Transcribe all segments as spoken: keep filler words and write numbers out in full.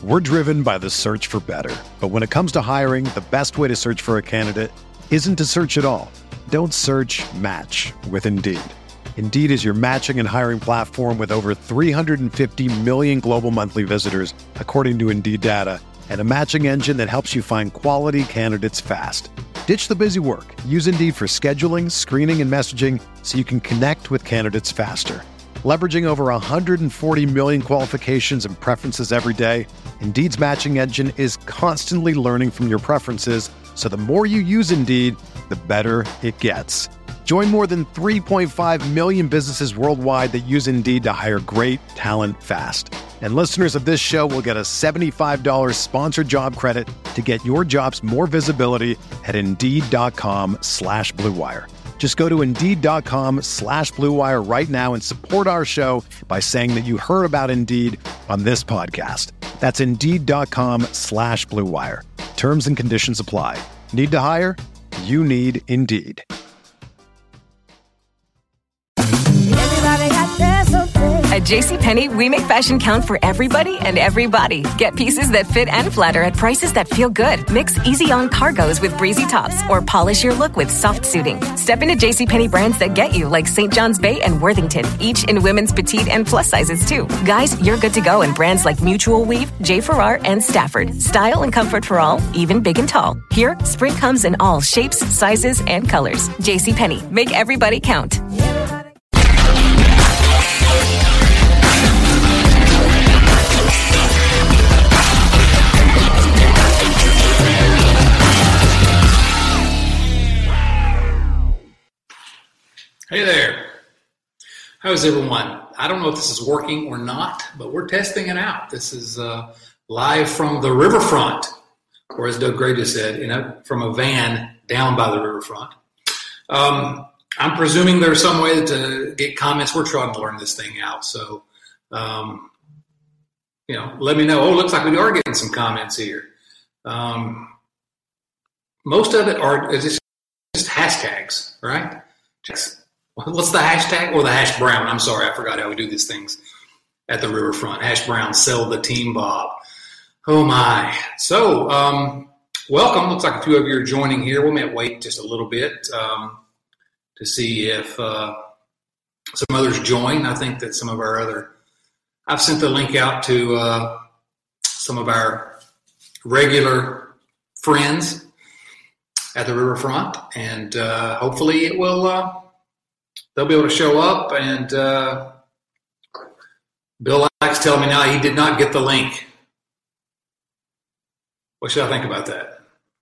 We're driven by the search for better. But when it comes to hiring, the best way to search for a candidate isn't to search at all. Don't search, match with Indeed. Indeed is your matching and hiring platform with over three hundred fifty million global monthly visitors, according to Indeed data, and a matching engine that helps you find quality candidates fast. Ditch the busy work. Use Indeed for scheduling, screening, and messaging so you can connect with candidates faster. Leveraging over one hundred forty million qualifications and preferences every day, Indeed's matching engine is constantly learning from your preferences, so the more you use Indeed, the better it gets. Join more than three point five million businesses worldwide that use Indeed to hire great talent fast. And listeners of this show will get a seventy-five dollars sponsored job credit to get your jobs more visibility at Indeed.com slash Blue Wire. Just go to Indeed.com slash Blue Wire right now and support our show by saying that you heard about Indeed on this podcast. That's Indeed.com slash Blue Wire. Terms and conditions apply. Need to hire? You need Indeed. At JCPenney, we make fashion count for everybody and everybody. Get pieces that fit and flatter at prices that feel good. Mix easy-on cargos with breezy tops or polish your look with soft suiting. Step into JCPenney brands that get you, like Saint John's Bay and Worthington, each in women's petite and plus sizes, too. Guys, you're good to go in brands like Mutual Weave, J. Farrar, and Stafford. Style and comfort for all, even big and tall. Here, spring comes in all shapes, sizes, and colors. JCPenney, make everybody count. Hey there. How's everyone? I don't know if this is working or not, but we're testing it out. This is uh, live from the riverfront, or as Doug Gray just said, you know, from a van down by the riverfront. Um, I'm presuming there's some way to get comments. We're trying to learn this thing out. So, um, you know, let me know. Oh, looks like we are getting some comments here. Um, most of it are just, just hashtags, right? Just, what's the hashtag? Or the hash brown. I'm sorry, I forgot how we do these things at the riverfront. Hash brown, sell the team, Bob. Oh, my. So, um, welcome. Looks like a few of you are joining here. We might wait just a little bit um, to see if uh, some others join. I think that some of our other – I've sent the link out to uh, some of our regular friends at the riverfront, and uh, hopefully it will uh, – they'll be able to show up. And uh, Bill likes telling me now he did not get the link. What should I think about that?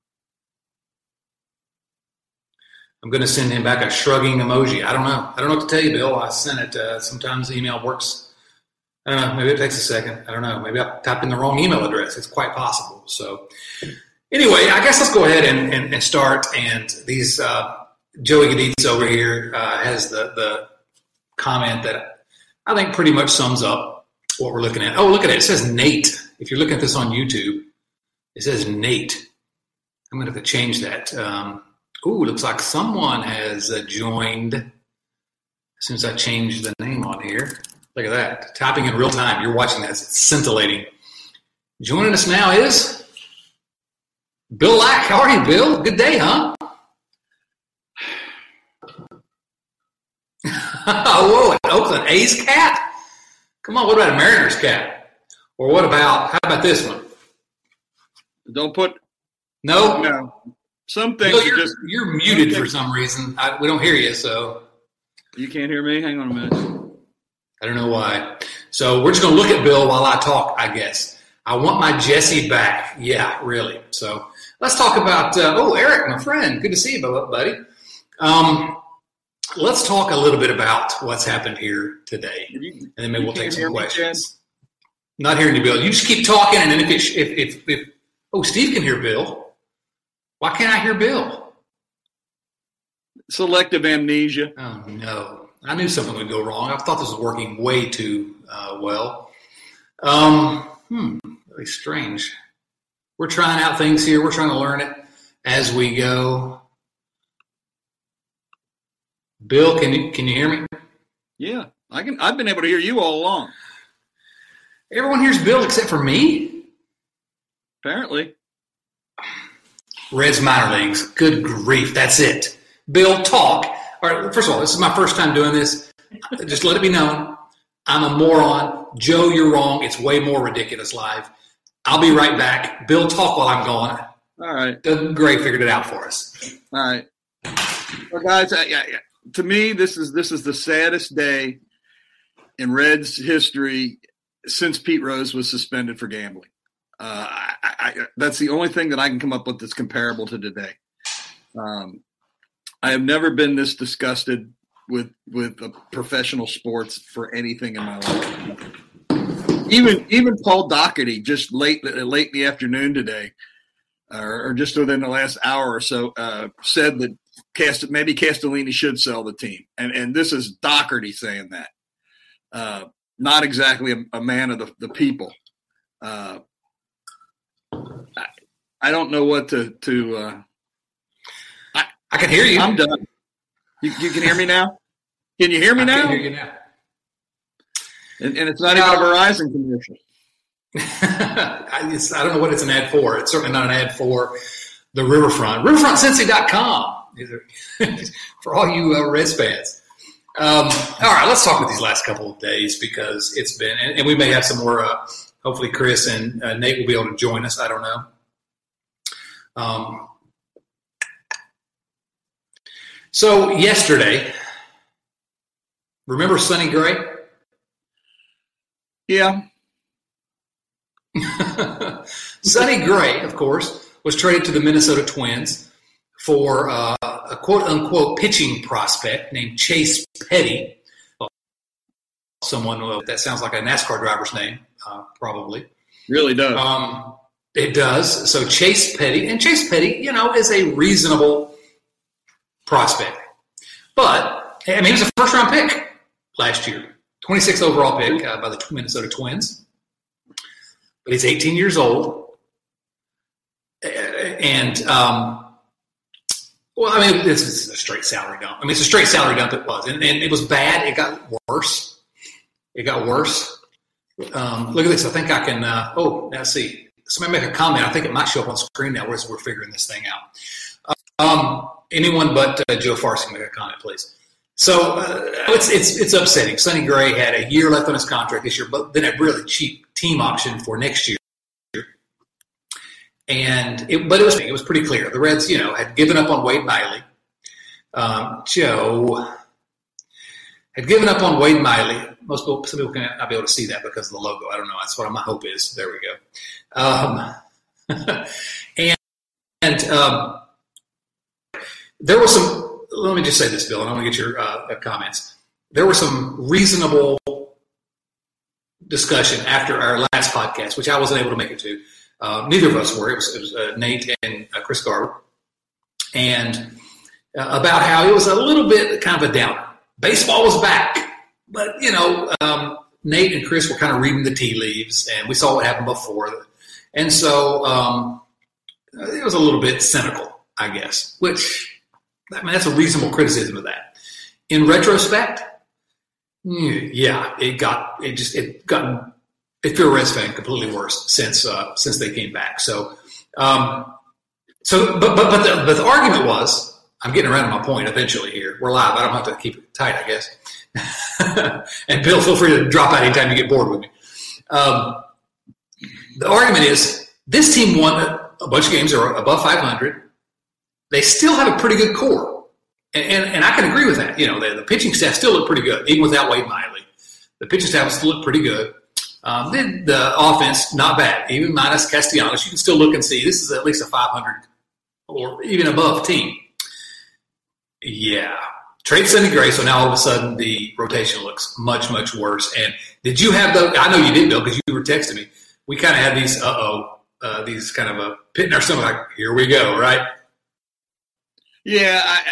I'm going to send him back a shrugging emoji. I don't know. I don't know what to tell you, Bill. I sent it. Uh, sometimes email works. I don't know. Maybe it takes a second. I don't know. Maybe I typed in the wrong email address. It's quite possible. So anyway, I guess let's go ahead and, and, and start. And these uh, Joey Gaditz over here uh, has the, the comment that I think pretty much sums up what we're looking at. Oh, look at it. It says Nate. If you're looking at this on YouTube, it says Nate. I'm going to have to change that. Um, ooh, looks like someone has uh, joined as soon as I changed the name on here. Look at that. Typing in real time. You're watching this. It's scintillating. Joining us now is Bill Lack. How are you, Bill? Good day, huh? Whoa, an Oakland A's cat? Come on, what about a Mariners cat? Or what about, how about this one? Don't put no. No. Some things Bill, you're, just you're muted for some reason. I, we don't hear you, so you can't hear me. Hang on a minute. I don't know why. So we're just going to look at Bill while I talk, I guess. I want my Jesse back. Yeah, really. So let's talk about. Uh, oh, Eric, my friend, good to see you, buddy. Um, let's talk a little bit about what's happened here today, and then maybe we'll take some questions. Me, Not hearing you, Bill. You just keep talking, and then if it, if if if oh, Steve can hear Bill. Why can't I hear Bill? Selective amnesia. Oh, no. I knew something would go wrong. I thought this was working way too uh, well. Um, hmm, really strange. We're trying out things here. We're trying to learn it as we go. Bill, can you can you hear me? Yeah, I can. I've been able to hear you all along. Everyone hears Bill except for me? Apparently. Reds minor leagues. Good grief. That's it. Bill, talk. All right, first of all, this is my first time doing this. Just let it be known. I'm a moron. Joe, you're wrong. It's way more ridiculous live. I'll be right back. Bill, talk while I'm gone. All right. Doug Gray figured it out for us. All right. Well, guys, uh, yeah, yeah. To me, this is this is the saddest day in Reds history since Pete Rose was suspended for gambling. Uh, I, I, that's the only thing that I can come up with that's comparable to today. Um, I have never been this disgusted with with uh, professional sports for anything in my life. Even even Paul Daugherty just late late in the afternoon today, or, or just within the last hour or so, uh, said that Cast maybe Castellini should sell the team, and and this is Daugherty saying that, uh, not exactly a, a man of the, the people. Uh, I, I don't know what to to. Uh, I, I can hear you. I'm done. You, you can hear me now. Can you hear me I now? can hear you now. And, and it's not Now, even a Verizon commercial. I, just, I don't know what it's an ad for. It's certainly not an ad for the Riverfront. Riverfront Cincy dot com for all you uh, Reds fans. Um, all right, let's talk about these last couple of days because it's been, and, and we may have some more. Uh, hopefully, Chris and uh, Nate will be able to join us. I don't know. Um, so yesterday, remember Sonny Gray? Yeah. Sonny Gray, of course, was traded to the Minnesota Twins for uh, a quote-unquote pitching prospect named Chase Petty. Well, someone uh, that sounds like a NASCAR driver's name, uh, probably. Really does. Um, it does. So Chase Petty, and Chase Petty, you know, is a reasonable prospect. But, I mean, he was a first-round pick last year, twenty-sixth overall pick uh, by the Minnesota Twins. But he's eighteen years old. And, um, well, I mean, this is a straight salary dump. I mean, it's a straight salary dump it was. And, and it was bad. It got worse. It got worse. Um, look at this. I think I can uh, – oh, now see. Somebody make a comment. I think it might show up on screen now as we're figuring this thing out. Um, anyone but uh, Joe Farsi make a comment, please. So uh, it's it's it's upsetting. Sonny Gray had a year left on his contract this year, but then a really cheap team option for next year. And it, but it was it was pretty clear the Reds, you know, had given up on Wade Miley. Um, Joe had given up on Wade Miley. Most people, some people can not be able to see that because of the logo. I don't know. That's what my hope is. There we go. Um, and and um, there was some. Let me just say this, Bill, and I want to get your uh, comments. There were some reasonable discussion after our last podcast, which I wasn't able to make it to. Uh, neither of us were. It was, it was uh, Nate and uh, Chris Garber. And uh, about how it was a little bit kind of a downer. Baseball was back. But, you know, um, Nate and Chris were kind of reading the tea leaves, and we saw what happened before. And so um, it was a little bit cynical, I guess, which – I mean, that's a reasonable criticism of that. In retrospect, yeah, it got it just it got if you're a Reds fan, completely worse since uh, since they came back. So, um, so but but but the, but the argument was, I'm getting around to my point. Eventually, here we're live. I don't have to keep it tight, I guess. And Bill, feel free to drop out anytime you get bored with me. Um, the argument is this team won a, a bunch of games that are above five hundred. They still have a pretty good core. And, and, and I can agree with that. You know, the, the pitching staff still look pretty good, even without Wade Miley. The pitching staff still look pretty good. Um, then the offense, not bad. Even minus Castellanos, you can still look and see this is at least a five hundred or even above team. Yeah. Trade Sonny Gray, so now all of a sudden the rotation looks much, much worse. And did you have the – I know you did, Bill, because you were texting me. We kind of had these, uh-oh, uh, these kind of a pit in our stomach, like, here we go, right? Yeah, I,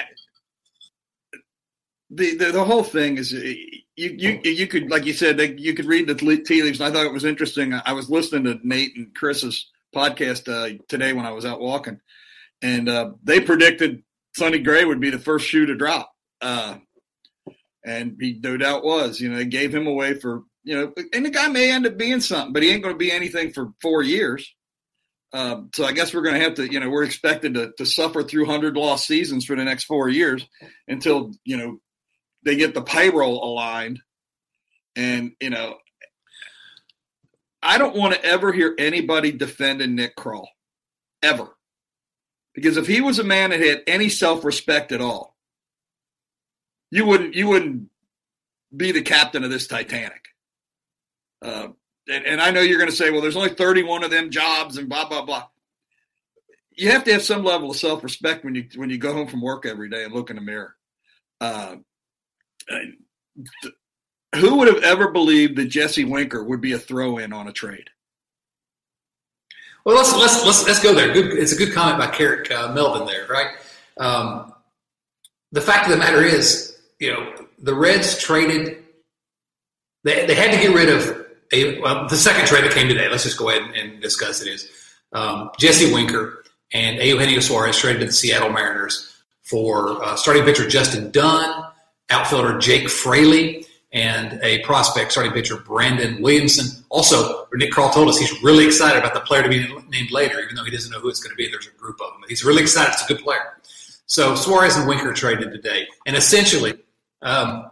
the, the the whole thing is you you you could, like you said, they, you could read the tea leaves, and I thought it was interesting. I was listening to Nate and Chris's podcast uh, today when I was out walking, and uh, they predicted Sonny Gray would be the first shoe to drop, uh, and he no doubt was. You know, they gave him away for you know, and the guy may end up being something, but he ain't going to be anything for four years. Um, so I guess we're going to have to, you know, we're expected to, to suffer through one hundred lost seasons for the next four years until, you know, they get the payroll aligned. And, you know, I don't want to ever hear anybody defending Nick Krall, ever. Because if he was a man that had any self-respect at all, you wouldn't you wouldn't be the captain of this Titanic. Uh, and, and I know you're going to say, well, there's only thirty-one of them jobs and blah, blah, blah. You have to have some level of self-respect when you when you go home from work every day and look in the mirror. Uh, who would have ever believed that Jesse Winker would be a throw-in on a trade? Well, let's let's let's let's go there. Good, it's a good comment by Carrick uh, Melvin there, right? Um, the fact of the matter is, you know, the Reds traded. They they had to get rid of a well, the second trade that came today. Let's just go ahead and, and discuss it. Is um, Jesse Winker and Eugenio Suarez traded to the Seattle Mariners for uh, starting pitcher Justin Dunn, outfielder Jake Fraley, and a prospect starting pitcher Brandon Williamson. Also, Nick Krall told us he's really excited about the player to be named later, even though he doesn't know who it's going to be. There's a group of them. He's really excited. It's a good player. So Suarez and Winker traded today. And essentially, um,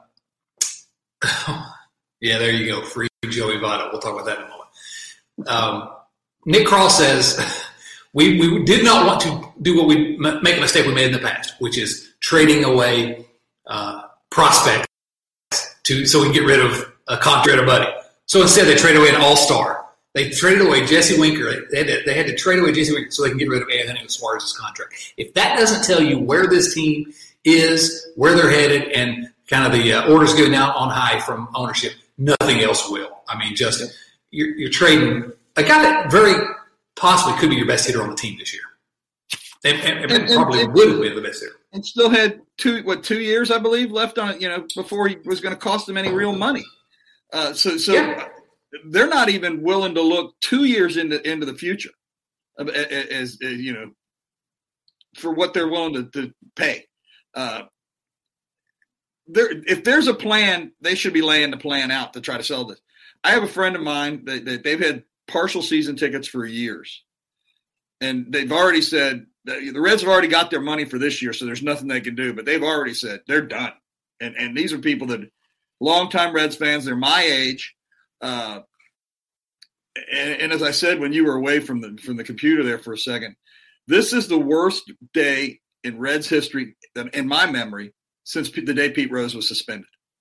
yeah, there you go. Free Joey Votto. We'll talk about that in a moment. Um, Nick Krall says, we, we did not want to do what we make a mistake we made in the past, which is trading away uh, prospects to so we can get rid of a contract buddy. So instead, they traded away an all-star. They traded away Jesse Winker. They had to, they had to trade away Jesse Winker so they can get rid of Eugenio Suarez's contract. If that doesn't tell you where this team is, where they're headed, and kind of the uh, orders going out on high from ownership, nothing else will. I mean, just you're, you're trading a guy that very possibly could be your best hitter on the team this year, and, and, and, and probably and, would have been the best hitter. And still had two, what, two years, I believe, left on it, you know, before he was going to cost them any real money. Uh, so, so yeah. They're not even willing to look two years into into the future, as, as, as you know, for what they're willing to, to pay. Uh, there, if there's a plan, they should be laying the plan out to try to sell this. I have a friend of mine that, that they've had partial season tickets for years, and they've already said the Reds have already got their money for this year, so there's nothing they can do. But they've already said they're done, and and these are people that longtime Reds fans. They're my age. Uh, and, and as I said, when you were away from the from the computer there for a second, this is the worst day in Reds history, in my memory, since the day Pete Rose was suspended.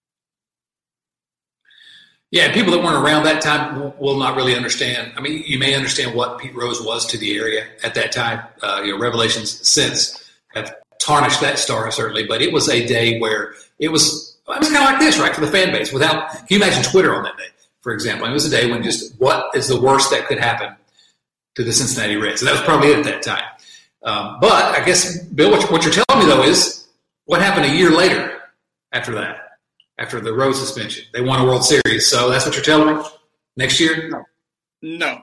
Yeah, people that weren't around that time will, will not really understand. I mean, you may understand what Pete Rose was to the area at that time. Uh, you know, revelations since have tarnished that star certainly, but it was a day where it was. It was kind of like this, right, for the fan base. Without, can you imagine Twitter on that day? For example, it was a day when just what is the worst that could happen to the Cincinnati Reds? And that was probably it at that time. Um, but I guess, Bill, what, what you're telling me, though, is what happened a year later after that, after the Rose suspension. They won a World Series. So that's what you're telling me? Next year? No. No.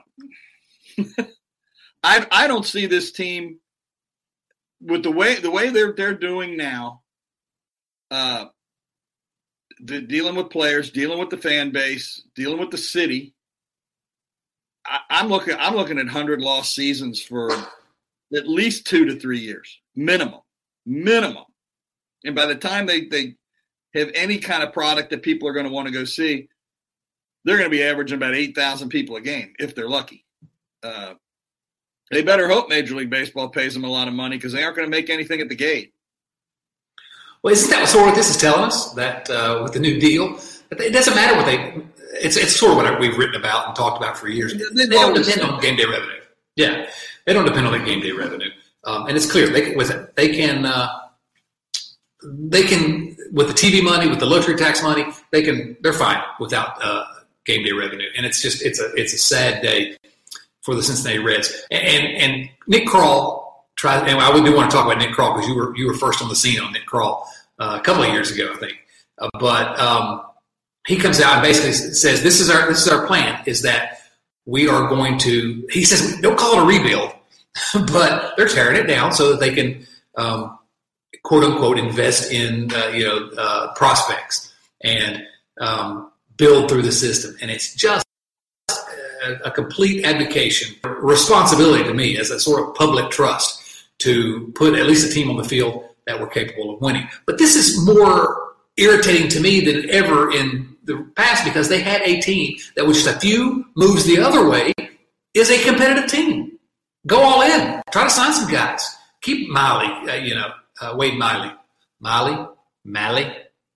I I don't see this team with the way the way they're they're doing now, uh, The, dealing with players, dealing with the fan base, dealing with the city. I, I'm looking. I'm looking at hundred lost seasons for at least two to three years, minimum, minimum. And by the time they they have any kind of product that people are going to want to go see, they're going to be averaging about eight thousand people a game if they're lucky. Uh, they better hope Major League Baseball pays them a lot of money because they aren't going to make anything at the gate. Well, isn't that sort of what this is telling us, that uh, with the new deal, that it doesn't matter what they – it's it's sort of what we've written about and talked about for years. They don't depend on game day revenue. Yeah, they don't depend on that game day revenue. Um, and it's clear, they can, with it, they can uh, they can – with the T V money, with the luxury tax money, they can – they're fine without uh, game day revenue. And it's just – it's a it's a sad day for the Cincinnati Reds. And, and, and Nick Krall – Try, and I do want to talk about Nick Krall because you were you were first on the scene on Nick Krall uh, a couple of years ago, I think. Uh, but um, he comes out and basically says, "This is our this is our plan. Is that we are going to." He says, "Don't call it a rebuild, but they're tearing it down so that they can um, quote unquote invest in uh, you know uh, prospects and um, build through the system." And it's just uh, a, a complete abdication, responsibility to me as a sort of public trust to put at least a team on the field that were capable of winning. But this is more irritating to me than ever in the past because they had a team that was just a few moves the other way is a competitive team. Go all in. Try to sign some guys. Keep Miley, uh, you know, uh, Wade Miley. Miley? Miley?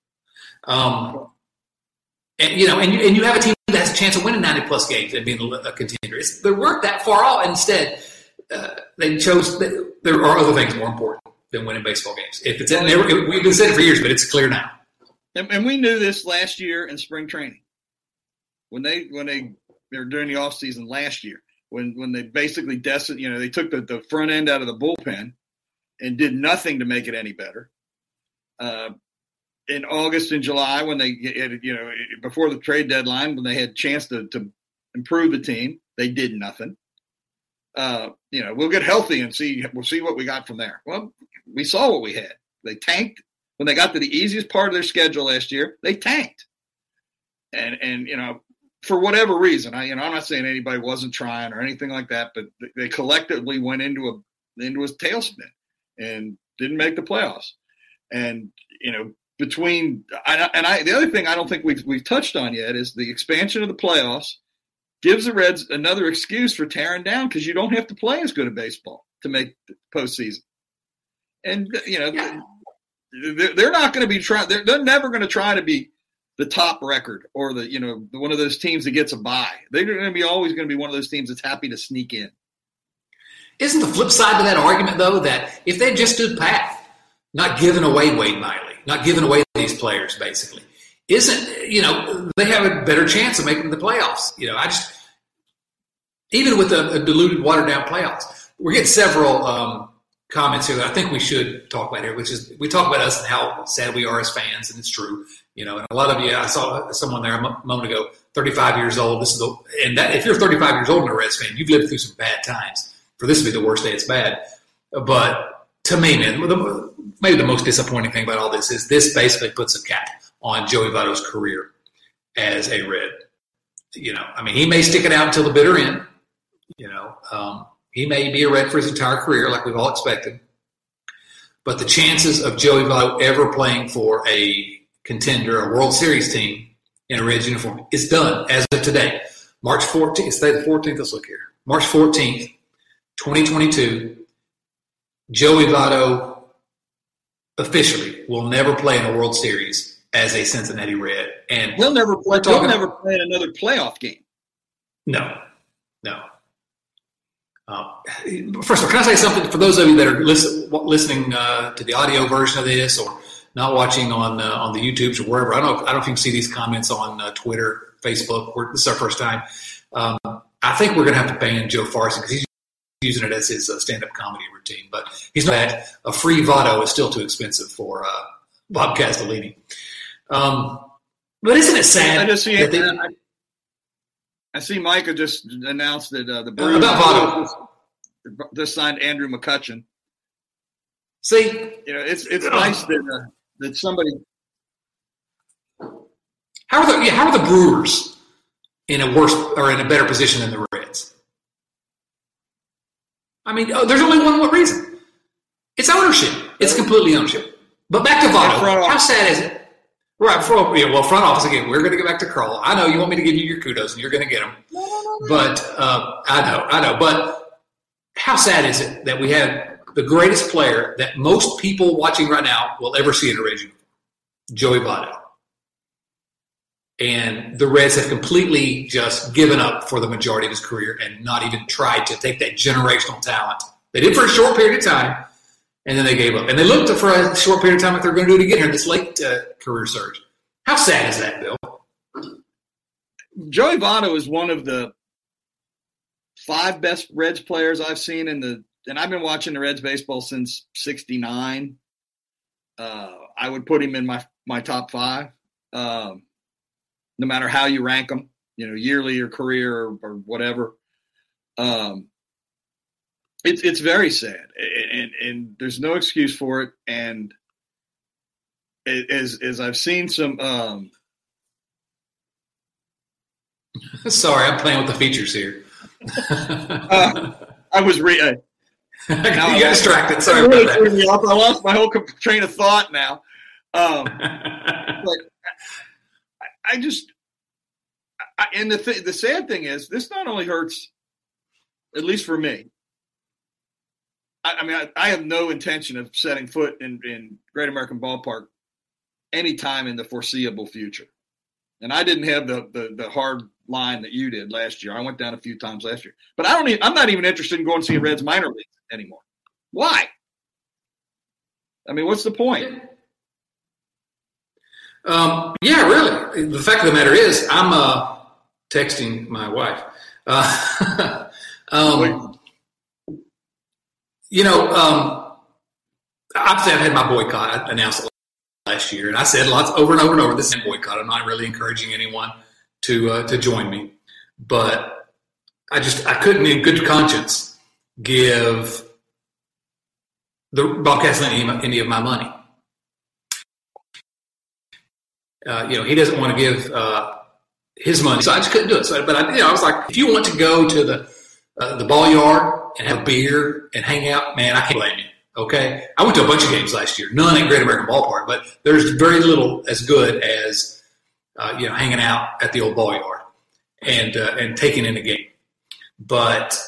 Um, and, you know, and you, and you have a team that has a chance of winning ninety-plus games and being a contender. It's, they weren't that far off. Instead, uh, they chose – there are other things more important than winning baseball games. If it's in there, we've been saying it for years, but it's clear now. And, and we knew this last year in spring training when they when they, they were during the offseason last year when when they basically destined, you know, they took the, the front end out of the bullpen and did nothing to make it any better. Uh, in August and July, when they, you know, before the trade deadline, when they had a chance to, to improve the team, they did nothing. Uh, you know, we'll get healthy and see, we'll see what we got from there. Well, we saw what we had. They tanked when they got to the easiest part of their schedule last year. They tanked, and and you know, for whatever reason, I you know, I'm not saying anybody wasn't trying or anything like that, but they collectively went into a into a tailspin and didn't make the playoffs. And you know, between and I, the other thing I don't think we've we've touched on yet is the expansion of the playoffs gives the Reds another excuse for tearing down because you don't have to play as good a baseball to make the postseason. And you know, yeah. they're, they're not going to be trying. They're, they're never going to try to be the top record or the you know one of those teams that gets a bye. They're going to be always going to be one of those teams that's happy to sneak in. Isn't the flip side to that argument though that if they just stood pat, not giving away Wade Miley, not giving away these players, basically, isn't, you know, they have a better chance of making the playoffs. You know, I just, even with a, a diluted, watered-down playoffs, we're getting several um, comments here that I think we should talk about here, which is we talk about us and how sad we are as fans, and it's true. You know, and a lot of you, I saw someone there a moment ago, thirty-five years old. This is the, and that if you're thirty-five years old and a Reds fan, you've lived through some bad times. For this to be the worst day, it's bad. But to me, man, the, maybe the most disappointing thing about all this is this basically puts a cap on Joey Votto's career as a Red. You know, I mean, he may stick it out until the bitter end. You know, um, he may be a Red for his entire career, like we've all expected. But the chances of Joey Votto ever playing for a contender, a World Series team in a Reds uniform is done as of today. March fourteenth, it's the fourteenth, let's look here. March fourteenth, twenty twenty-two, Joey Votto officially will never play in a World Series as a Cincinnati Red. And he'll never play, he'll never play in another playoff game. No, no. Uh, first of all, can I say something for those of you that are listen, listening uh, to the audio version of this or not watching on uh, on the YouTubes or wherever? I don't know, I don't know if you can see these comments on uh, Twitter, Facebook. We're, this is our first time. Um, I think we're going to have to ban Joe Farsi because he's using it as his uh, stand-up comedy routine. But he's not that. A free Votto is still too expensive for uh, Bob Castellini. Um, but isn't it sad? I just see that they, I, I see Micah just announced that uh, the Brewers about Votto just, just signed Andrew McCutchen. See, you know, it's it's nice that uh, that somebody. How are the yeah, how are the Brewers in a worse or in a better position than the Reds? I mean, oh, there's only one reason. It's ownership. It's completely ownership. But back to Votto. How sad is it? Right, front, yeah, well, front office, again, we're going to get back to Carl. I know you want me to give you your kudos, and you're going to get them. No, no, no, no. But uh, I know, I know. But how sad is it that we have the greatest player that most people watching right now will ever see in a Reds uniform, Joey Votto. And the Reds have completely just given up for the majority of his career and not even tried to take that generational talent. They did for a short period of time, and then they gave up. And they looked for a short period of time like they're going to do it again here in this late uh, career surge. How sad is that, Bill? Joey Votto is one of the five best Reds players I've seen in the – and I've been watching the Reds baseball since sixty-nine. Uh, I would put him in my, my top five. Um, no matter how you rank them, you know, yearly or career or, or whatever. Um, it's it's very sad, and, and, and there's no excuse for it. And as as I've seen some, um, Sorry, I'm playing with the features here. uh, I was re. Uh, you got distracted. Sorry about that. Me off. I lost my whole train of thought now. Um, but I, I just, I, and the th- the sad thing is, this not only hurts, at least for me. I, I mean, I, I have no intention of setting foot in, in Great American Ballpark anytime in the foreseeable future. And I didn't have the, the the hard line that you did last year. I went down a few times last year, but I don't. Even, I'm not even interested in going to see Reds minor league anymore. Why? I mean, what's the point? Um, yeah, really. The fact of the matter is, I'm uh, texting my wife. Uh, um, you know, um, obviously, I've had my boycott. I announced it last year, and I said lots over and over and over, this is boycott. I'm not really encouraging anyone to uh, to join me, but I just I couldn't in good conscience give the Bob Castellini any, any of my money. Uh, you know, he doesn't want to give uh, his money, so I just couldn't do it. So, but I, you know, I was like, if you want to go to the uh, the ball yard and have a beer and hang out, man, I can't blame you. Okay, I went to a bunch of games last year, none at Great American Ballpark, but there's very little as good as uh, you know hanging out at the old ball yard and uh, and taking in a game. But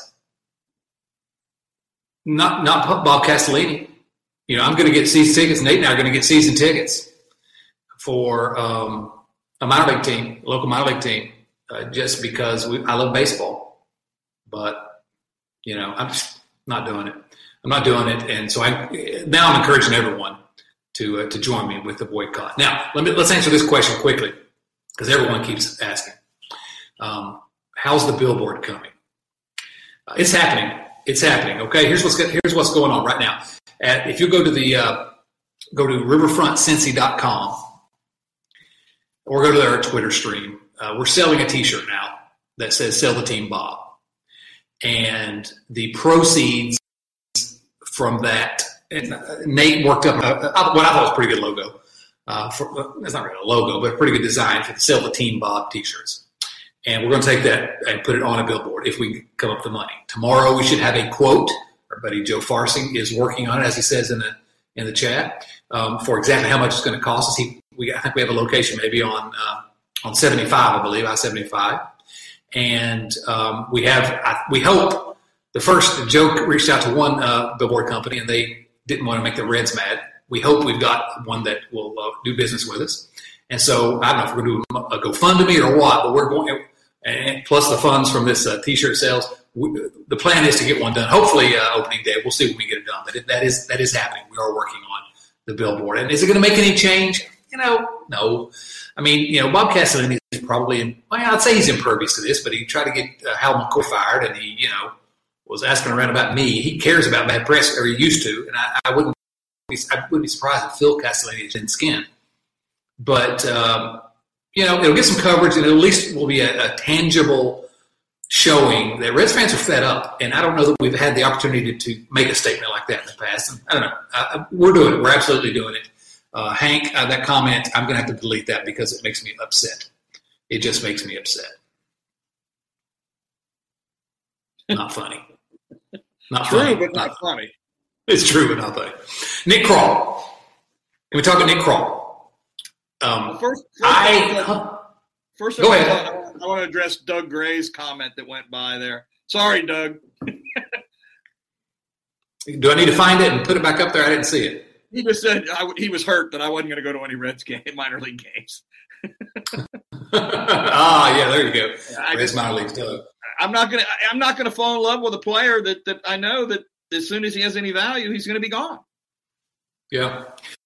not not Bob Castellini. You know, I'm going to get season tickets. Nate and I are going to get season tickets for um, a minor league team, a local minor league team, uh, just because we, I love baseball. But you know, I'm just not doing it. I'm not doing it, and so I now I'm encouraging everyone to uh, to join me with the boycott. Now, let me let's answer this question quickly because everyone keeps asking. Um, how's the billboard coming? Uh, it's happening. It's happening. Okay, here's what's here's what's going on right now. At, if you go to the uh, go to riverfront cincy dot com or go to their Twitter stream, uh, we're selling a T-shirt now that says "Sell the Team Bob," and the proceeds from that, and Nate worked up a, what I thought was a pretty good logo. Uh, for, it's not really a logo, but a pretty good design for the Sell the Team Bob T-shirts. And we're going to take that and put it on a billboard if we come up with the money. Tomorrow we should have a quote. Our buddy Joe Farsing is working on it, as he says in the in the chat, um, for exactly how much it's going to cost us. He, we, I think we have a location maybe on uh, on seventy-five, I believe, I seventy-five, and um, we have. I, we hope. The first, Joe reached out to one uh, billboard company, and they didn't want to make the Reds mad. We hope we've got one that will uh, do business with us. And so I don't know if we're going to do a GoFundMe or what, but we're going – and plus the funds from this uh, T-shirt sales, we, the plan is to get one done. Hopefully uh, opening day. We'll see when we get it done. But it, that is that is happening. We are working on the billboard. And is it going to make any change? You know, no. I mean, you know, Bob Castellini is probably in – well, I'd say he's impervious to this, but he tried to get uh, Hal McCoy fired, and he, you know – was asking around about me. He cares about bad press, or he used to, and I, I wouldn't be, I wouldn't be surprised if Phil Castellini is in skin. But um, you know, it'll get some coverage, and at least will be a, a tangible showing that Reds fans are fed up. And I don't know that we've had the opportunity to, to make a statement like that in the past. And I don't know. I, we're doing it. We're absolutely doing it. Uh, Hank, uh, that comment, I'm going to have to delete that because it makes me upset. It just makes me upset. Not funny. Not true, funny. but not, not funny. It's true, but not funny. Nick Krall. Can we talk about Nick Krall? Um, well, first, first, I, uh, first go ahead. I, I want to address Doug Gray's comment that went by there. Sorry, Doug. Do I need to find it and put it back up there? I didn't see it. He just said I, he was hurt that I wasn't going to go to any Reds game, minor league games. ah, yeah, there you go. I Reds just, minor league Doug. I'm not gonna. I'm not gonna fall in love with a player that, that I know that as soon as he has any value, he's gonna be gone. Yeah.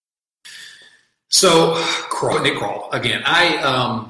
So, Krall, Nick Krall again. I um,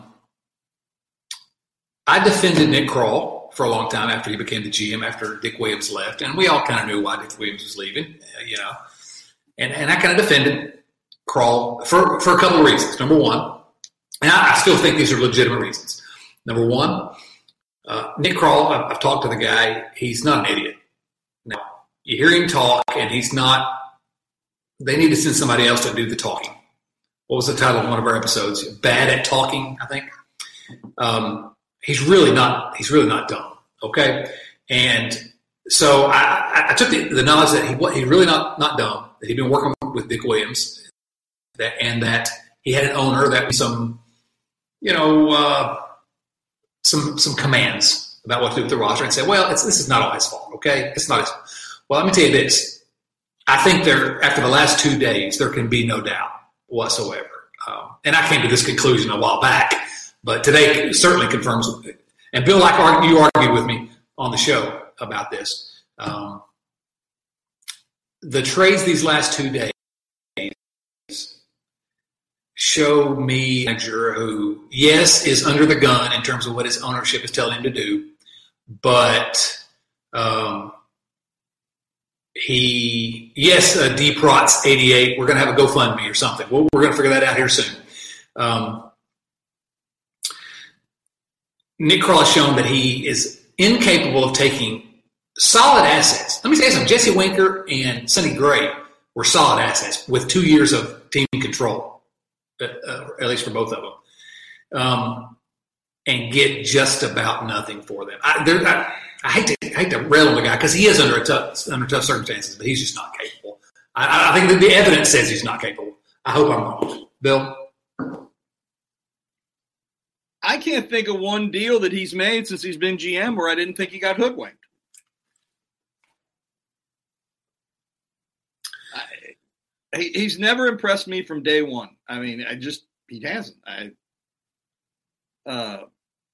I defended Nick Krall for a long time after he became the G M, after Dick Williams left, and we all kind of knew why Dick Williams was leaving, you know. And and I kind of defended Krall for for a couple of reasons. Number one, and I, I still think these are legitimate reasons. Number one. Uh, Nick Krall, I've, I've talked to the guy. He's not an idiot. Now, you hear him talk, and he's not – they need to send somebody else to do the talking. What was the title of one of our episodes? Bad at Talking, I think. Um, he's really not he's really not dumb. Okay, and so I, I took the, the knowledge that he he's really not not dumb. That he'd been working with Dick Williams, that and that he had an owner that was some, you know, uh, some some commands about what to do with the roster, and say, well, it's, this is not all his fault. Okay, it's not his fault. Well, let me tell you this. I think there, after the last two days, there can be no doubt whatsoever. Um, and I came to this conclusion a while back, but today certainly confirms it. And Bill, like you argued with me on the show about this. Um, the trades these last two days show me a manager who, yes, is under the gun in terms of what his ownership is telling him to do, but um, he, yes, uh, D Protz eighty-eight, we're going to have a GoFundMe or something. We're, we're going to figure that out here soon. Um, Nick Krall has shown that he is incapable of taking solid assets. Let me say something. Jesse Winker and Sonny Gray were solid assets with two years of team control, uh, at least for both of them, um, and get just about nothing for them. I, I, I hate to I hate to rail on the guy because he is under a tough under tough circumstances, but he's just not capable. I, I think that the evidence says he's not capable. I hope I'm wrong. Bill? I can't think of one deal that he's made since he's been G M where I didn't think he got hoodwinked. I, he, he's never impressed me from day one. I mean, I just he hasn't. I, uh,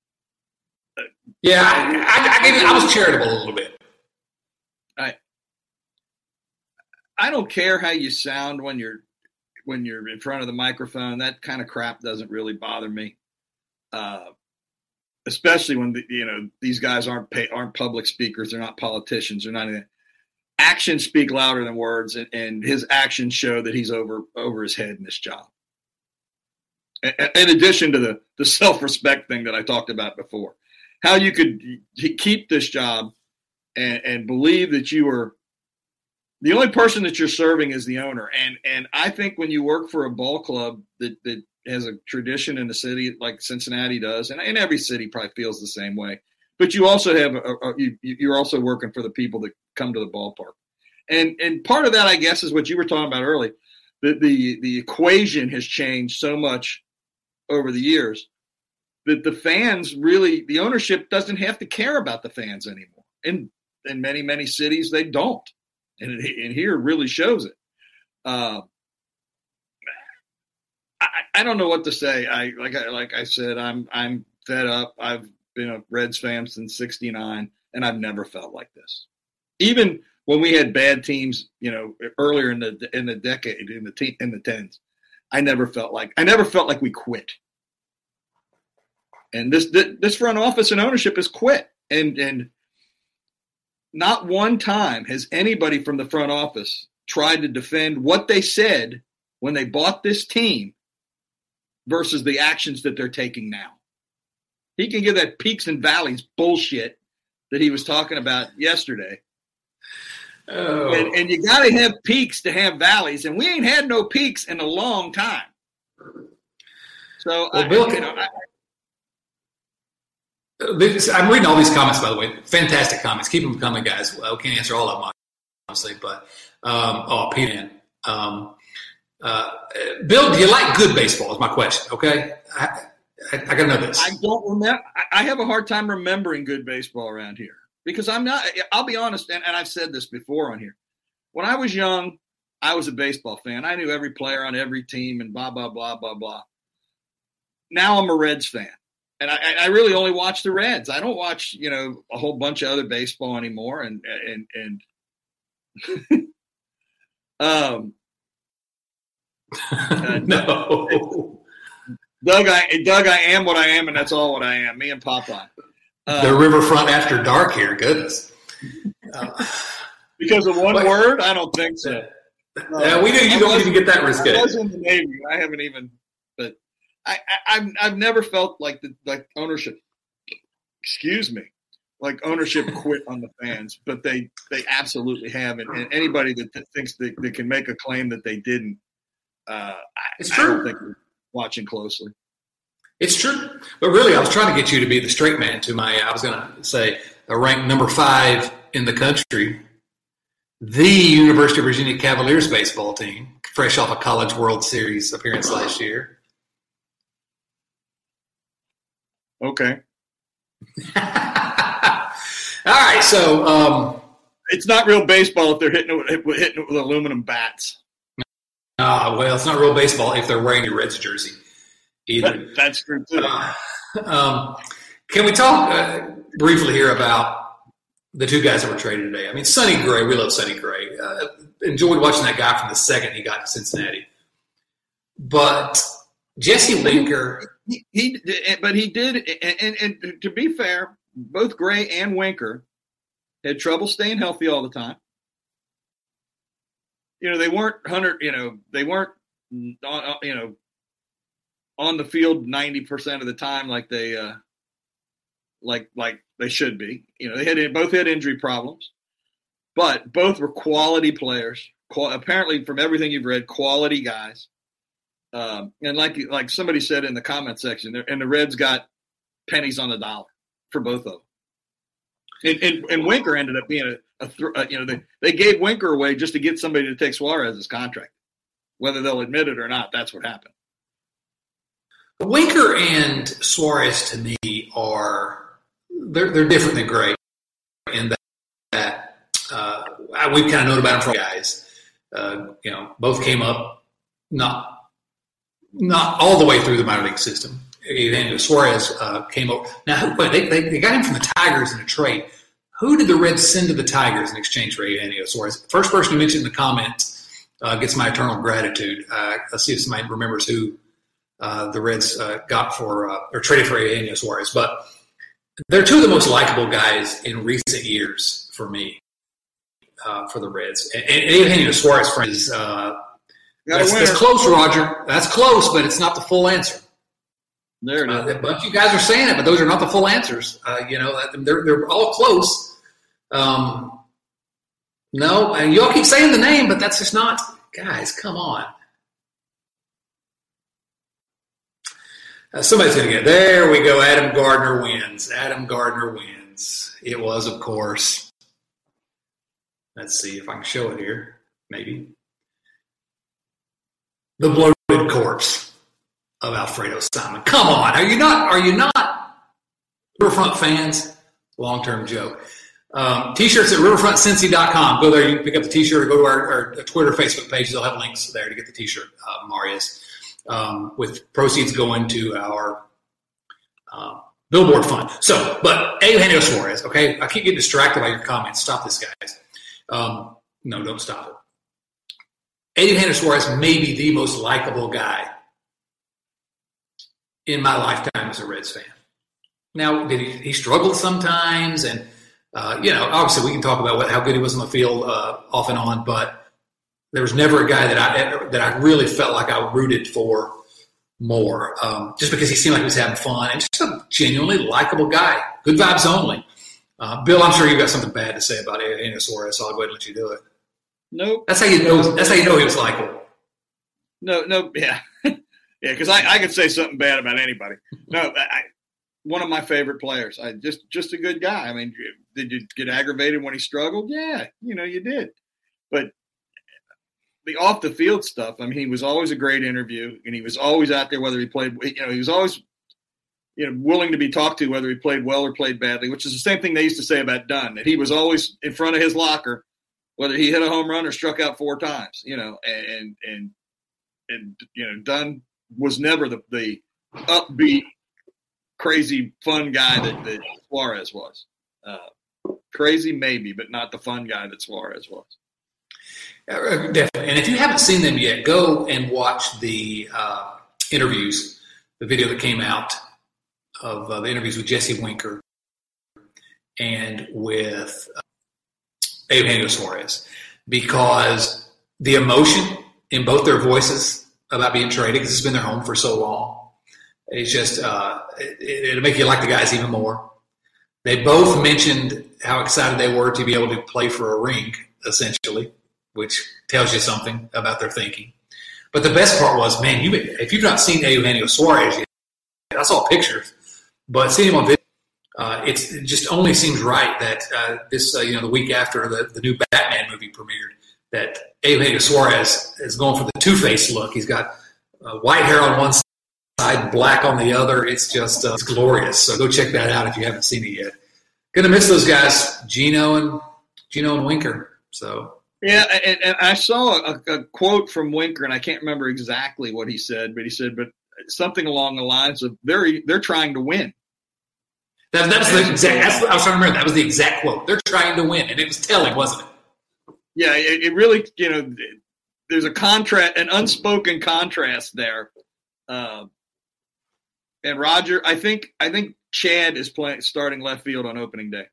yeah, I, I, I, gave it, I was charitable a little bit. I I don't care how you sound when you're when you're in front of the microphone. That kind of crap doesn't really bother me. Uh, especially when the, you know these guys aren't pay, aren't public speakers, they're not politicians, they're not anything. Actions speak louder than words, and, and his actions show that he's over over his head in this job. In, in addition to the the self-respect thing that I talked about before, how you could keep this job and, and believe that you are the only person that you're serving is the owner, and and I think when you work for a ball club that that has a tradition in the city like Cincinnati does, and, and every city probably feels the same way. But you also have a, a, you, you're also working for the people that come to the ballpark, and and part of that, I guess, is what you were talking about early. The the the equation has changed so much over the years that the fans really, the ownership doesn't have to care about the fans anymore. In in many many cities, they don't, and it, and here it really shows it. Uh, I, I don't know what to say. I like I like I said, I'm I'm fed up. I've been a Reds fan since sixty-nine, and I've never felt like this. Even when we had bad teams, you know, earlier in the in the decade, in the te- in the tens, I never felt like I never felt like we quit. And this this front office and ownership has quit, and and not one time has anybody from the front office tried to defend what they said when they bought this team versus the actions that they're taking now. He can give that peaks and valleys bullshit that he was talking about yesterday. Oh. And, and you got to have peaks to have valleys, and we ain't had no peaks in a long time. So, well, I, Bill, you know, I, I'm reading all these comments, by the way. Fantastic comments. Keep them coming, guys. Well, I can't answer all of them, honestly, but um, oh, Pete, um, uh, Bill, do you like good baseball? Is my question. Okay, I, I, I got to know this. I don't remember. I have a hard time remembering good baseball around here because I'm not. I'll be honest, and, and I've said this before on here. When I was young, I was a baseball fan. I knew every player on every team, and blah blah blah blah blah. Now I'm a Reds fan. And I, I really only watch the Reds. I don't watch, you know, a whole bunch of other baseball anymore. And and and um, uh, no, Doug, I Doug, I am what I am, and that's all what I am. Me and Popeye. Uh, the Riverfront After Dark here, goodness. Uh, because of one word, I don't think so. Yeah, uh, we knew you don't even get that risque. I was in the Navy. I haven't even, but. I, I, I've I've never felt like the like ownership, excuse me, like ownership quit on the fans, but they, they absolutely have, and, and anybody that th- thinks they, they can make a claim that they didn't, uh, it's I, true. I don't think we're watching closely. It's true. But really, I was trying to get you to be the straight man to my, I was going to say, a ranked number five in the country, the University of Virginia Cavaliers baseball team, fresh off a College World Series appearance last year. Okay. All right, so um, it's not real baseball if they're hitting it with, hitting it with aluminum bats. Uh, well, it's not real baseball if they're wearing your Reds jersey either. That's true, too. Uh, um, can we talk uh, briefly here about the two guys that were traded today? I mean, Sonny Gray, we love Sonny Gray. Uh, enjoyed watching that guy from the second he got to Cincinnati. But Jesse Winker. He, he, but he did, and, and, and to be fair, both Gray and Winker had trouble staying healthy all the time. You know, they weren't hundred. You know, they weren't on. You know, on the field ninety percent of the time, like they, uh, like like they should be. You know, they had both had injury problems, but both were quality players. Qual- apparently, from everything you've read, quality guys. Um, and like like somebody said in the comment section, and the Reds got pennies on the dollar for both of them. And, and, and Winker ended up being a, a, th- a you know they, they gave Winker away just to get somebody to take Suarez's contract, whether they'll admit it or not. That's what happened. Winker and Suarez to me are they're they're different than Gray in that, that uh, we've kind of known about them from guys. Uh, you know, both came up not. Not all the way through the minor league system. And Suarez uh, came over. Now, but they, they, they got him from the Tigers in a trade. Who did the Reds send to the Tigers in exchange for Eugenio Suarez? First person to mention in the comments uh, gets my eternal gratitude. Uh, let's see if somebody remembers who uh, the Reds uh, got for uh, or traded for Eugenio Suarez. But they're two of the most likable guys in recent years for me uh, for the Reds. And, and Eugenio Suarez, friends. Uh, That's, that's close, Roger. That's close, but it's not the full answer. There it is. Uh, a bunch of you guys are saying it, but those are not the full answers. Uh, you know, they're they're all close. Um, no, and you all keep saying the name, but that's just not. Guys, come on. Uh, somebody's going to get there. We go. Adam Gardner wins. Adam Gardner wins. It was, of course. Let's see if I can show it here. Maybe. The bloated corpse of Alfredo Simon. Come on, are you not? Are you not Riverfront fans? Long-term joke. Um, t-shirts at riverfront cincy dot com. Go there, you can pick up the t-shirt, or go to our, our Twitter, Facebook page. They'll have links there to get the t-shirt, uh, Marius. Um, with proceeds going to our uh, billboard fund. So, but Eugenio Suarez. Okay, I keep getting distracted by your comments. Stop this, guys. Um, no, don't stop it. Eugenio Suarez may be the most likable guy in my lifetime as a Reds fan. Now, did he, he struggled sometimes, and uh, you know, obviously we can talk about what, how good he was on the field uh, off and on, but there was never a guy that I that I really felt like I rooted for more, um, just because he seemed like he was having fun and just a genuinely likable guy. Good vibes only. Uh, Bill, I'm sure you've got something bad to say about Eugenio Suarez, so I'll go ahead and let you do it. Nope. That's how you know. That's how you know he was likable. No, no, yeah, yeah. Because I, I could say something bad about anybody. No, I, one of my favorite players. I just, just a good guy. I mean, did you get aggravated when he struggled? Yeah, you know you did. But the off the field stuff. I mean, he was always a great interview, and he was always out there. Whether he played, you know, he was always, you know, willing to be talked to, whether he played well or played badly. Which is the same thing they used to say about Dunn. That he was always in front of his locker, whether he hit a home run or struck out four times, you know, and, and, and, you know, Dunn was never the, the upbeat, crazy, fun guy that, that Suarez was. Uh, crazy maybe, but not the fun guy that Suarez was. Uh, definitely. And if you haven't seen them yet, go and watch the uh, interviews, the video that came out of uh, the interviews with Jesse Winker and with uh, Eugenio Suarez, because the emotion in both their voices about being traded, because it's been their home for so long, it's just uh, it, it'll make you like the guys even more. They both mentioned how excited they were to be able to play for a ring, essentially, which tells you something about their thinking. But the best part was, man, you if you've not seen Eugenio Suarez yet, I saw pictures, but seeing him on video, uh, it's, it just only seems right that uh, this, uh, you know, the week after the, the new Batman movie premiered, that Eugenio Suarez is going for the Two-Face look. He's got uh, white hair on one side, black on the other. It's just uh, it's glorious. So go check that out if you haven't seen it yet. Gonna miss those guys, Gino and Gino and Winker. So yeah, and, and I saw a, a quote from Winker, and I can't remember exactly what he said, but he said, but something along the lines of they're they're trying to win. That, that's the exact. That's, I was trying to remember. That was the exact quote. They're trying to win, and it was telling, wasn't it? Yeah, it, it really, you know, there's a contrast, an unspoken contrast there. Uh, and Roger, I think, I think Chad is playing starting left field on opening day.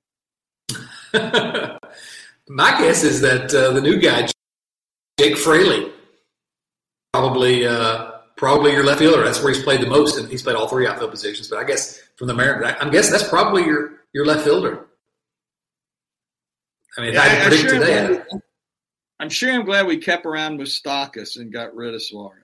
My guess is that uh, the new guy, Jake Fraley, probably uh, probably your left fielder. That's where he's played the most, and he's played all three outfield positions. But I guess from the Mariners, I'm guessing that's probably your your left fielder. I mean, if yeah, I had to predict sure today. glad, I'm sure I'm glad we kept around Moustakas and got rid of Suarez.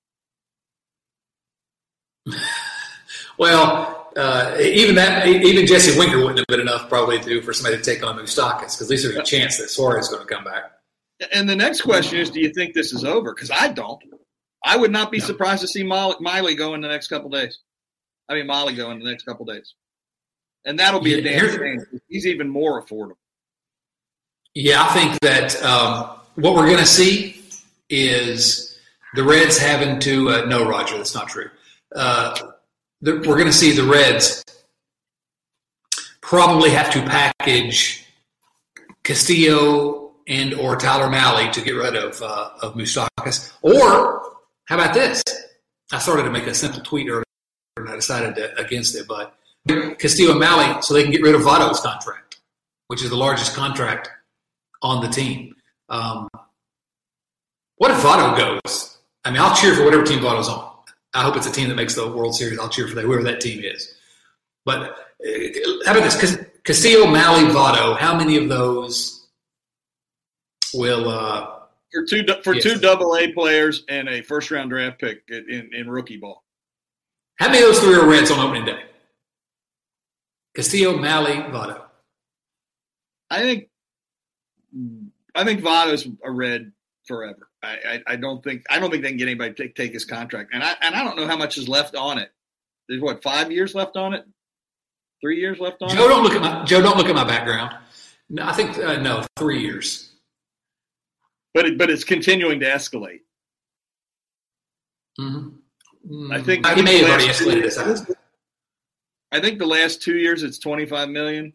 Well, uh, even that, even Jesse Winker wouldn't have been enough probably to for somebody to take on Moustakas, because at least there's a chance that Suarez is going to come back. And the next question is, do you think this is over? Because I don't. I would not be no. surprised to see Miley, Miley go in the next couple days. I mean, Miley go in the next couple days. And that'll be yeah, a damn shame. He's even more affordable. Yeah, I think that um, what we're going to see is the Reds having to uh, – no, Roger, that's not true. Uh, the, we're going to see the Reds probably have to package Castillo and or Tyler Mahle to get rid of uh, of Moustakas. Or how about this? I started to make a simple tweet earlier, and I decided to, against it, but Castillo and Mahle so they can get rid of Votto's contract, which is the largest contract on the team. Um, what if Votto goes? I mean, I'll cheer for whatever team Votto's on. I hope it's a team that makes the World Series. I'll cheer for that, whoever that team is. But uh, how about this? Castillo, Mahle, Votto, how many of those will uh, – For two for yes. two double A players and a first-round draft pick in, in rookie ball. How many of those three are Reds on opening day? Castillo, Mahle, Votto. I think I think Votto's a Red forever. I, I, I don't think I don't think they can get anybody to take, take his contract, and I and I don't know how much is left on it. There's what five years left on it, three years left on Joe, it. Joe, don't look at my Joe. Don't look at my background. No, I think uh, no, three years. But it, but it's continuing to escalate. Mm-hmm. I think I he may have already escalated this out. I think the last two years it's twenty-five million.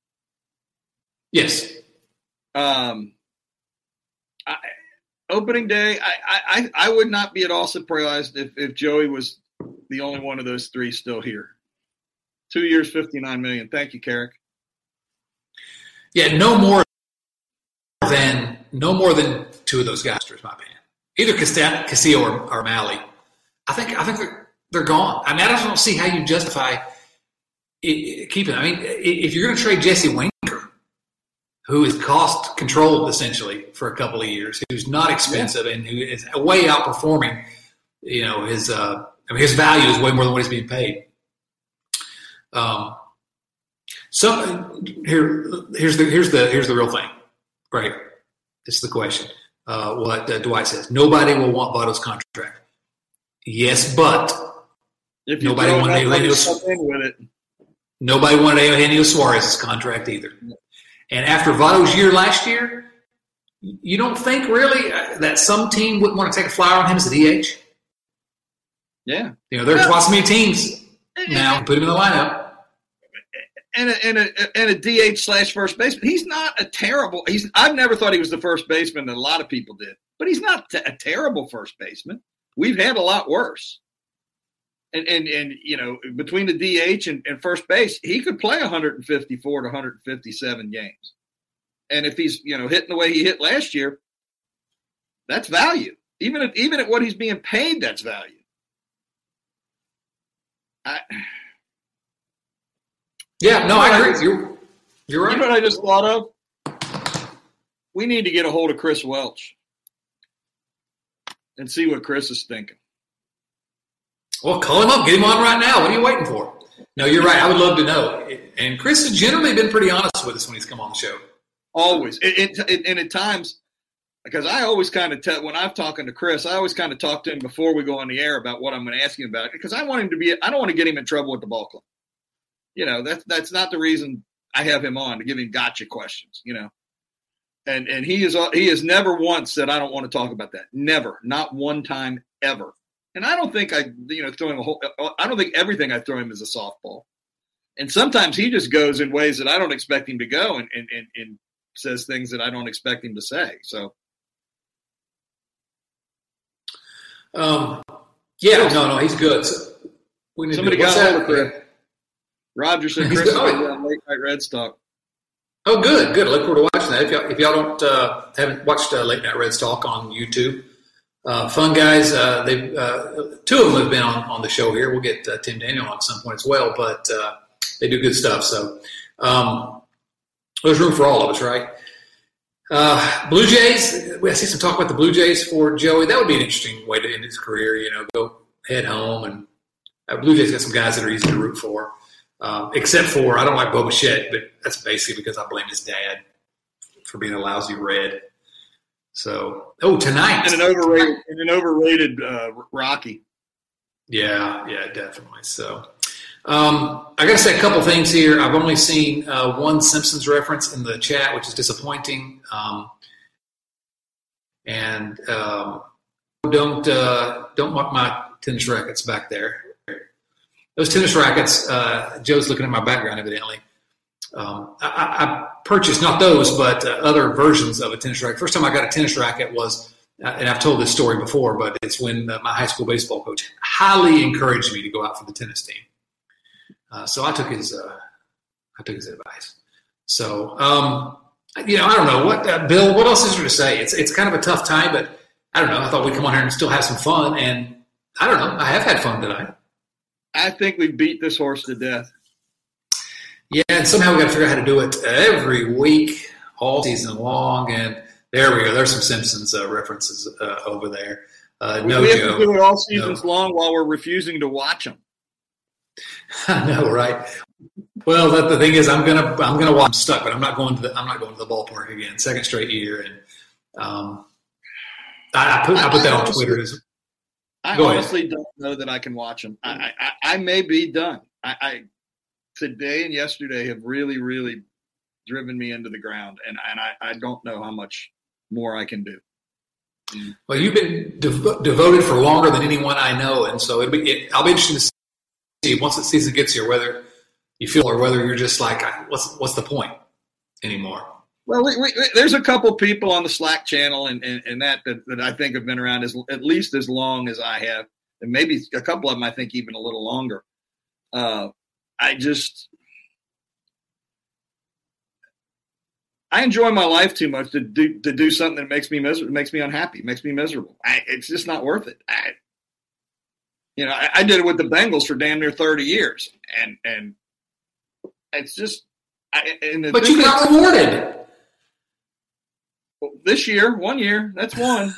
Yes. Um. I, opening day, I, I I would not be at all surprised if, if Joey was the only one of those three still here. Two years, fifty-nine million. Thank you, Carrick. Yeah, no more than no more than two of those guys, in my opinion. Either Castillo or, or Mahle. I think I think they're they're gone. I mean, I just don't see how you justify it, it, keeping. I mean, if you're going to trade Jesse Winker, who is cost controlled essentially for a couple of years, who's not expensive and who is way outperforming, you know, his uh, I mean, his value is way more than what he's being paid. Um. So here, here's the here's the here's the real thing, right? This is the question. Uh, what uh, Dwight says: nobody will want Votto's contract. Yes, but if you nobody wanted Eugenio, with it. Nobody wanted Eugenio Suarez's contract either. And after Votto's year last year, you don't think really that some team wouldn't want to take a flyer on him as a D H? Yeah, you know, there are yeah. twice as many teams now. Put him in the lineup. And a, and a, and a D H slash first baseman. He's not a terrible. He's. I've never thought he was the first baseman that a lot of people did, but he's not a terrible first baseman. We've had a lot worse. And and and you know, between the D H and, and first base, he could play one fifty-four to one fifty-seven games. And if he's you know hitting the way he hit last year, that's value. Even at even at what he's being paid, that's value. I. Yeah, no, I agree. You're, you're right. You know what I just thought of? We need to get a hold of Chris Welch and see what Chris is thinking. Well, call him up. Get him on right now. What are you waiting for? No, you're right. I would love to know. And Chris has generally been pretty honest with us when he's come on the show. Always. It, it, it, and at times, because I always kind of tell, when I'm talking to Chris, I always kind of talk to him before we go on the air about what I'm going to ask him about. Because I want him to be, I don't want to get him in trouble with the ball club. You know, that's, that's not the reason I have him on, to give him gotcha questions, you know. And and he is he has never once said, I don't want to talk about that. Never. Not one time ever. And I don't think I, you know, throw him a whole, I don't think everything I throw him is a softball. And sometimes he just goes in ways that I don't expect him to go and, and, and, and says things that I don't expect him to say. So. Um, yeah, no, no, he's good. So we need Somebody to, got that? hold of Chris. Roger said Chris will be on Late Night Reds Talk. Oh, good, good. I look forward to watching that. If y'all, if y'all don't uh, haven't watched uh, Late Night Reds Talk on YouTube, uh, fun guys. Uh, they uh, two of them have been on, on the show here. We'll get uh, Tim Daniel on at some point as well, but uh, they do good stuff. So um, there's room for all of us, right? Uh, Blue Jays. I see some talk about the Blue Jays for Joey. That would be an interesting way to end his career. You know, go head home, and uh, Blue Jays got some guys that are easy to root for. Um, except for, I don't like Bo Bichette, but that's basically because I blame his dad for being a lousy Red. So, oh, tonight. And an overrated, and an overrated uh, Rocky. Yeah, yeah, definitely. So, um, I got to say a couple things here. I've only seen uh, one Simpsons reference in the chat, which is disappointing. Um, and um, don't uh, don't want my tennis rackets back there. Those tennis rackets, uh, Joe's looking at my background evidently. Um, I, I purchased, not those, but uh, other versions of a tennis racket. First time I got a tennis racket was, uh, and I've told this story before, but it's when uh, my high school baseball coach highly encouraged me to go out for the tennis team. Uh, so I took his, uh, I took his advice. So, um, you know, I don't know what, uh, Bill, what else is there to say? It's, it's kind of a tough time, but I don't know. I thought we'd come on here and still have some fun. And I don't know. I have had fun tonight. I think we beat this horse to death. Yeah, and somehow we got to figure out how to do it every week, all season long. And there we go. There's some Simpsons uh, references uh, over there. Uh, no we have Joe. to do it all seasons no. long while we're refusing to watch them. I know, right? Well, the, the thing is, I'm gonna I'm gonna watch. I'm stuck, but I'm not going to the I'm not going to the ballpark again. Second straight year, and um, I, I put I put that on Twitter. As, I Go honestly ahead. don't know that I can watch them. I, I, I may be done. I, I today and yesterday have really, really driven me into the ground, and, and I, I don't know how much more I can do. Well, you've been dev- devoted for longer than anyone I know, and so it'll be, it, I'll be interested to see once the season gets here whether you feel or whether you're just like, what's what's the point anymore? Well, we, we, there's a couple people on the Slack channel and, and, and that, that that I think have been around as at least as long as I have, and maybe a couple of them I think even a little longer. Uh, I just I enjoy my life too much to do to do something that makes me miserable, makes me unhappy, makes me miserable. I, it's just not worth it. I, you know, I, I did it with the Bengals for damn near thirty years, and and it's just. I, and the but you got rewarded. This year, one year, that's one.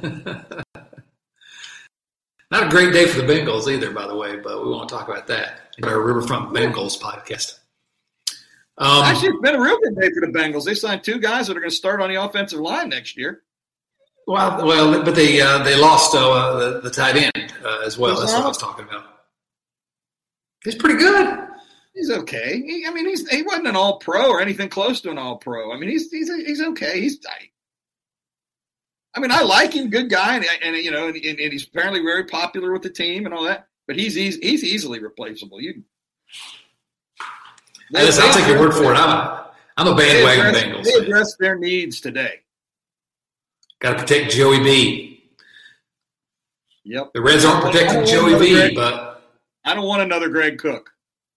Not a great day for the Bengals either, by the way, but we won't talk about that in our Riverfront Bengals podcast. Um, Actually, it's been a real good day for the Bengals. They signed two guys that are going to start on the offensive line next year. Well, well, but they uh, they lost uh, the, the tight end uh, as well. That's what I was talking about. He's pretty good. He's okay. He, I mean, he's he wasn't an All-Pro or anything close to an All-Pro. I mean, he's he's he's okay. He's I, I mean, I like him, good guy, and, and you know, and, and he's apparently very popular with the team and all that. But he's he's, he's easily replaceable. You, they, Listen, I'll take your word for it. I'm a I'm a bandwagon they Bengals. They address their needs today. Got to protect Joey B. Yep. The Reds aren't protecting Joey B, Greg, but I don't want another Greg Cook.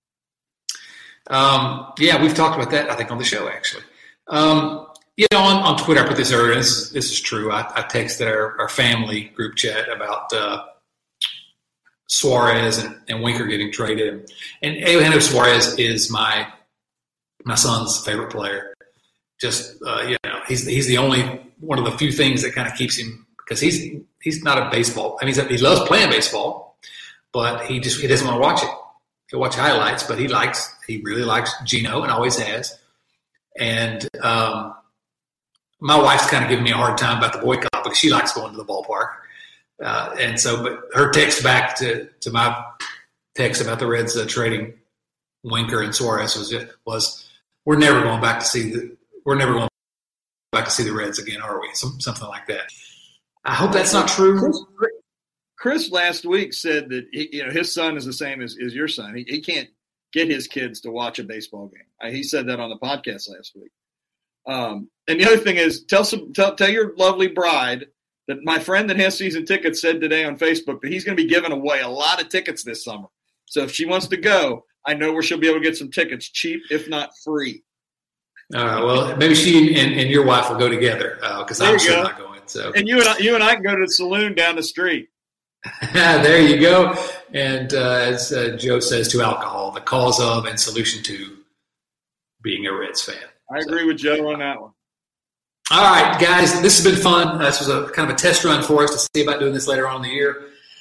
Um, yeah, we've talked about that, I think, on the show, actually. Um, you know, on, on Twitter, I put this earlier. This is, this is true. I, I texted our, our family group chat about uh, Suarez and, and Winker getting traded. And Eugenio Suarez is my my son's favorite player. Just, uh, you know, he's he's the only one of the few things that kind of keeps him – because he's he's not a baseball – I mean, he's a, he loves playing baseball, but he just he doesn't want to watch it. He'll watch highlights, but he likes he really likes Geno and always has. And um, my wife's kind of giving me a hard time about the boycott because she likes going to the ballpark. Uh, and so, but her text back to, to my text about the Reds uh, trading Winker and Suarez was was we're never going back to see the we're never going back to see the Reds again, are we? Some, something like that. I hope that's not true. Chris, Chris last week said that he, you know his son is the same as, as your son. He, he can't get his kids to watch a baseball game. I, he said that on the podcast last week. Um, and the other thing is, tell some tell, tell your lovely bride that my friend that has season tickets said today on Facebook that he's going to be giving away a lot of tickets this summer. So if she wants to go, I know where she'll be able to get some tickets, cheap if not free. All right. Well, maybe she and, and your wife will go together because uh, I'm sure not going. So and you and I, you and I can go to the saloon down the street. There you go. And uh, as uh, Joe says, to alcohol, the cause of and solution to being a Reds fan. I agree so. with Joe on that one. All right, guys, this has been fun. This was a kind of a test run for us to see about doing this later on in the year.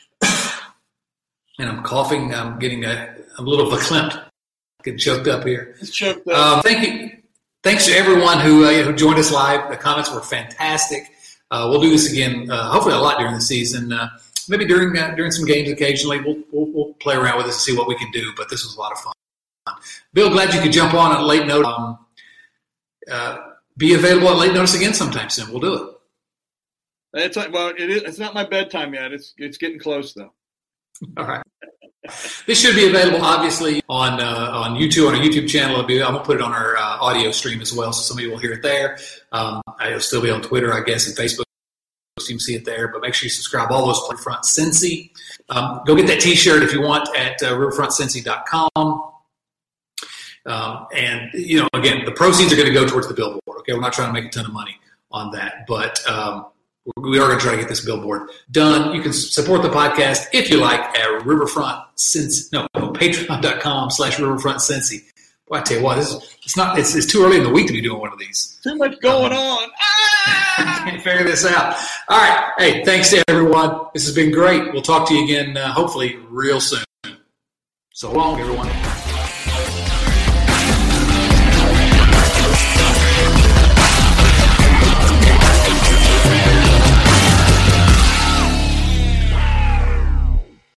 And I'm coughing. I'm getting a, I'm a little verklempt, getting choked up here. It's choked up. Um, thank you. Thanks to everyone who, uh, who joined us live. The comments were fantastic. Uh, we'll do this again, uh, hopefully a lot during the season. Uh, maybe during uh, during some games occasionally. We'll, we'll we'll play around with this and see what we can do. But this was a lot of fun. Bill, glad you could jump on at late notice. Um, uh, be available at late notice again sometime soon. We'll do it. It's well, it is, it's not my bedtime yet. It's it's getting close though. All right. This should be available, obviously, on uh, on YouTube, on our YouTube channel. It'll be, I'm going to put it on our uh, audio stream as well, so somebody will hear it there. Um, it'll still be on Twitter, I guess, and Facebook. You can see it there, but make sure you subscribe. All those Riverfront Cincy. Um, go get that T-shirt if you want at uh, riverfront cincy dot com. Um, and, you know, again, the proceeds are going to go towards the billboard. Okay, we're not trying to make a ton of money on that, but um, we are going to try to get this billboard done. You can support the podcast if you like at Riverfront Cincy. No, patreon dot com slash Riverfront Cincy. Well, I tell you what, this is, it's not. It's, it's too early in the week to be doing one of these. Too much going um, on. Ah! Can't figure this out. All right. Hey, thanks to everyone. This has been great. We'll talk to you again, uh, hopefully, real soon. So long, everyone.